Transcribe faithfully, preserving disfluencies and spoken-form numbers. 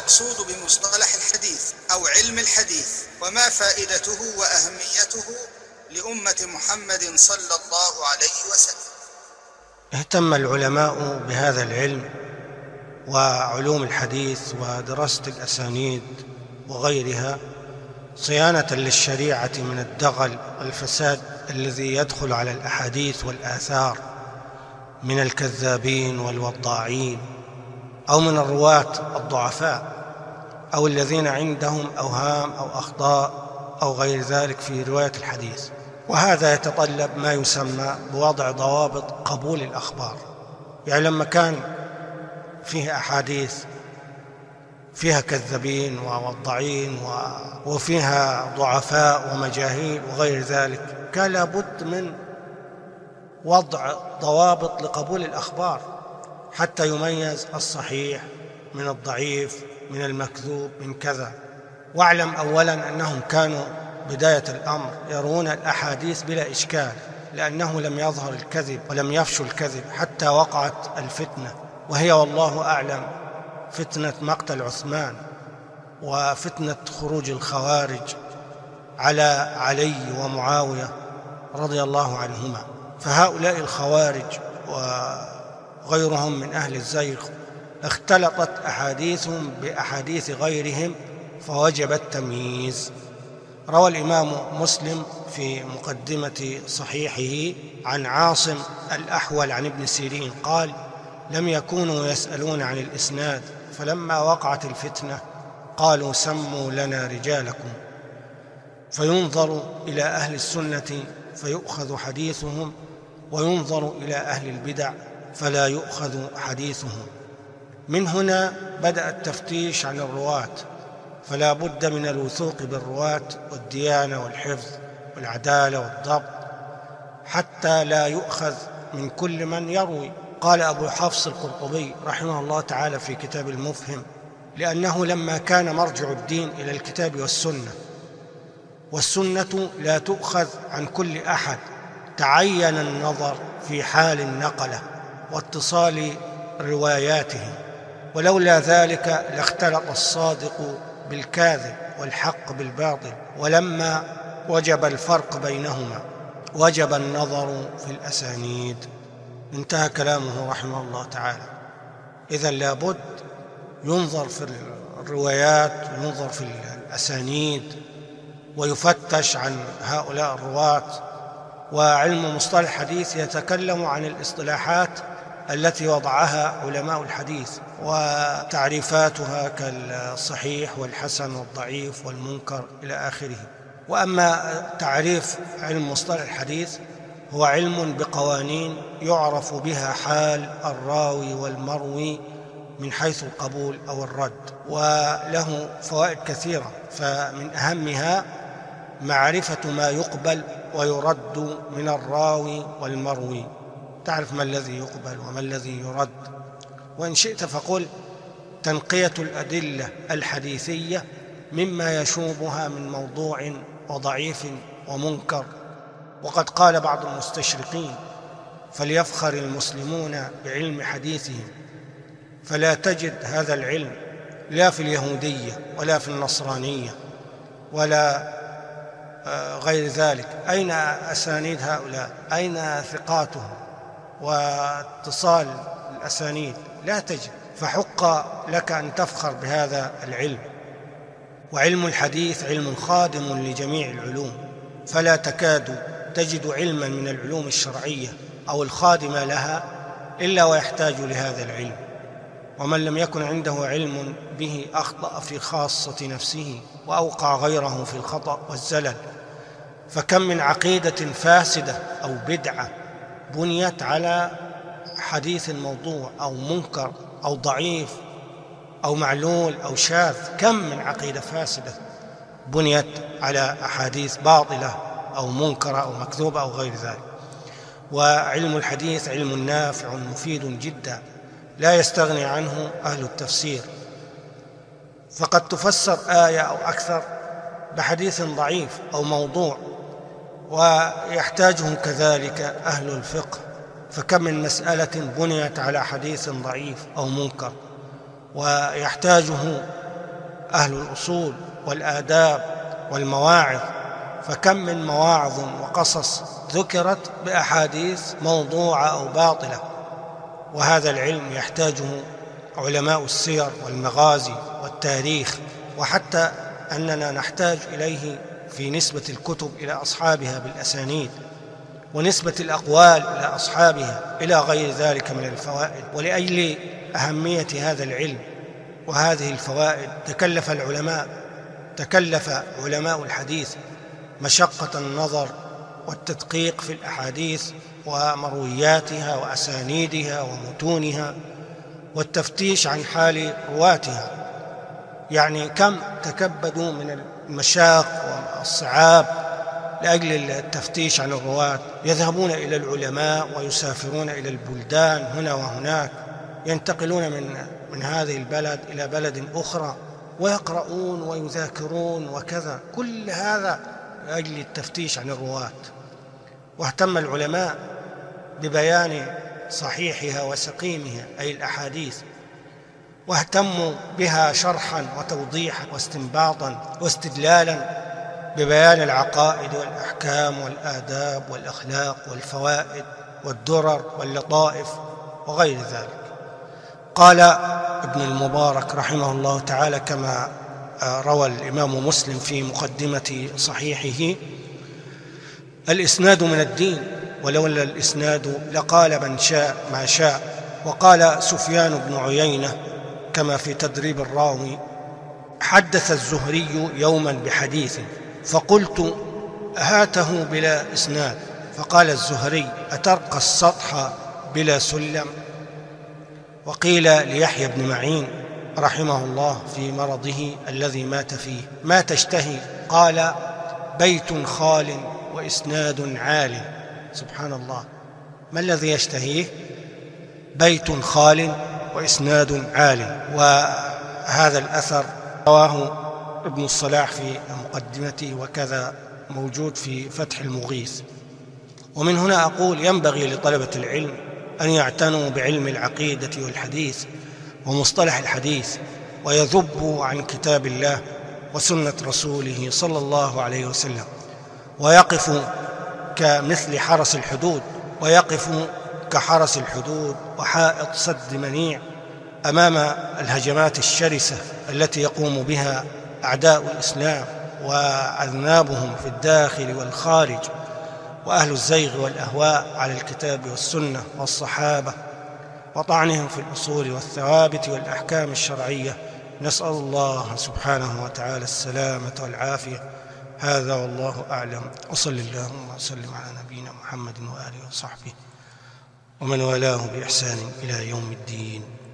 المقصود بمصطلح الحديث أو علم الحديث، وما فائدته وأهميته لأمة محمد صلى الله عليه وسلم. اهتم العلماء بهذا العلم وعلوم الحديث ودراسة الأسانيد وغيرها صيانة للشريعة من الدغل والفساد الذي يدخل على الأحاديث والآثار من الكذابين والوضاعين أو من الرواة الضعفاء أو الذين عندهم أوهام أو أخطاء أو غير ذلك في رواية الحديث. وهذا يتطلب ما يسمى بوضع ضوابط قبول الأخبار. يعني لما كان فيه أحاديث فيها كذابين ووضاعين وفيها ضعفاء ومجاهيل وغير ذلك، كان لابد من وضع ضوابط لقبول الأخبار حتى يميز الصحيح من الضعيف من المكذوب من كذا. واعلم أولا أنهم كانوا بداية الأمر يرون الأحاديث بلا إشكال، لأنه لم يظهر الكذب ولم يفشو الكذب حتى وقعت الفتنة، وهي والله أعلم فتنة مقتل عثمان وفتنة خروج الخوارج على علي ومعاوية رضي الله عنهما. فهؤلاء الخوارج وغيرهم من أهل الزيغ اختلطت أحاديثهم بأحاديث غيرهم فوجب التمييز. روى الإمام مسلم في مقدمة صحيحه عن عاصم الأحول عن ابن سيرين قال: لم يكونوا يسألون عن الإسناد، فلما وقعت الفتنة قالوا سموا لنا رجالكم، فينظر إلى أهل السنة فيؤخذ حديثهم، وينظر إلى أهل البدع فلا يؤخذ حديثهم. من هنا بدأ التفتيش عن الرواة، فلا بد من الوثوق بالرواة والديانة والحفظ والعدالة والضبط حتى لا يؤخذ من كل من يروي. قال أبو حفص القرطبي رحمه الله تعالى في كتاب المفهم: لأنه لما كان مرجع الدين إلى الكتاب والسنة، والسنة لا تؤخذ عن كل أحد، تعين النظر في حال النقلة واتصال رواياته، ولولا ذلك لاختلط الصادق بالكاذب والحق بالباطل. ولما وجب الفرق بينهما وجب النظر في الأسانيد. انتهى كلامه رحمه الله تعالى. إذن لابد ينظر في الروايات وينظر في الأسانيد ويفتش عن هؤلاء الرواة. وعلم مصطلح الحديث يتكلم عن الاصطلاحات التي وضعها علماء الحديث وتعريفاتها كالصحيح والحسن والضعيف والمنكر إلى آخره. وأما تعريف علم مصطلح الحديث هو علم بقوانين يعرف بها حال الراوي والمروي من حيث القبول أو الرد، وله فوائد كثيرة، فمن أهمها معرفة ما يقبل ويرد من الراوي والمروي، تعرف ما الذي يقبل وما الذي يرد. وإن شئت فقل تنقية الأدلة الحديثية مما يشوبها من موضوع وضعيف ومنكر. وقد قال بعض المستشرقين: فليفخر المسلمون بعلم حديثهم، فلا تجد هذا العلم لا في اليهودية ولا في النصرانية ولا غير ذلك. أين أسانيد هؤلاء؟ أين ثقاتهم واتصال الأسانيد؟ لا تجد. فحق لك أن تفخر بهذا العلم. وعلم الحديث علم خادم لجميع العلوم، فلا تكاد تجد علما من العلوم الشرعية أو الخادمة لها إلا ويحتاج لهذا العلم. ومن لم يكن عنده علم به أخطأ في خاصة نفسه وأوقع غيره في الخطأ والزلل. فكم من عقيدة فاسدة أو بدعة بنيت على حديث موضوع أو منكر أو ضعيف أو معلول أو شاذ. كم من عقيدة فاسدة بنيت على أحاديث باطلة أو منكرة أو مكذوبة أو غير ذلك. وعلم الحديث علم نافع مفيد جدا لا يستغني عنه أهل التفسير، فقد تفسر آية أو أكثر بحديث ضعيف أو موضوع، ويحتاجه كذلك أهل الفقه. فكم من مسألة بنيت على حديث ضعيف أو منكر ويحتاجه أهل الأصول والآداب والمواعظ، فكم من مواعظ وقصص ذكرت بأحاديث موضوعة أو باطلة. وهذا العلم يحتاجه علماء السير والمغازي والتاريخ، وحتى أننا نحتاج إليه في نسبة الكتب إلى أصحابها بالأسانيد، ونسبة الأقوال إلى أصحابها، إلى غير ذلك من الفوائد. ولأجل أهمية هذا العلم وهذه الفوائد تكلف العلماء تكلف علماء الحديث مشقة النظر والتدقيق في الأحاديث ومروياتها وأسانيدها ومتونها، والتفتيش عن حال رواتها. يعني كم تكبدوا من المشاق والصعاب لأجل التفتيش عن الرواة، يذهبون إلى العلماء ويسافرون إلى البلدان هنا وهناك، ينتقلون من من هذه البلد إلى بلد أخرى، ويقرؤون ويذاكرون وكذا، كل هذا لأجل التفتيش عن الرواة. واهتم العلماء ببيان صحيحها وسقيمها، أي الأحاديث، واهتموا بها شرحا وتوضيحا واستنباطا واستدلالا ببيان العقائد والأحكام والآداب والأخلاق والفوائد والدرر واللطائف وغير ذلك. قال ابن المبارك رحمه الله تعالى كما روى الإمام مسلم في مقدمة صحيحه: الإسناد من الدين، ولولا الإسناد لقال من شاء ما شاء. وقال سفيان بن عيينة كما في تدريب الراوي: حدث الزهري يوما بحديث فقلت هاته بلا إسناد، فقال الزهري: أترقى السطح بلا سلم؟ وقيل ليحيى بن معين رحمه الله في مرضه الذي مات فيه: ما تشتهي؟ قال: بيت خال وإسناد عال. سبحان الله، ما الذي يشتهيه؟ بيت خال وإسناد عال. وهذا الأثر رواه ابن الصلاح في مقدمته، وكذا موجود في فتح المغيث. ومن هنا أقول: ينبغي لطلبة العلم أن يعتنوا بعلم العقيدة والحديث ومصطلح الحديث، ويذبوا عن كتاب الله وسنة رسوله صلى الله عليه وسلم، ويقفوا كمثل حرس الحدود، ويقفوا كحرس الحدود وحائط سد منيع أمام الهجمات الشرسة التي يقوم بها أعداء الإسلام وأذنابهم في الداخل والخارج، وأهل الزيغ والأهواء على الكتاب والسنة والصحابة، وطعنهم في الأصول والثوابت والأحكام الشرعية. نسأل الله سبحانه وتعالى السلامة والعافية. هذا والله أعلم، وصل اللهم وسلم على نبينا محمد وآله وصحبه ومن والاه بإحسان إلى يوم الدين.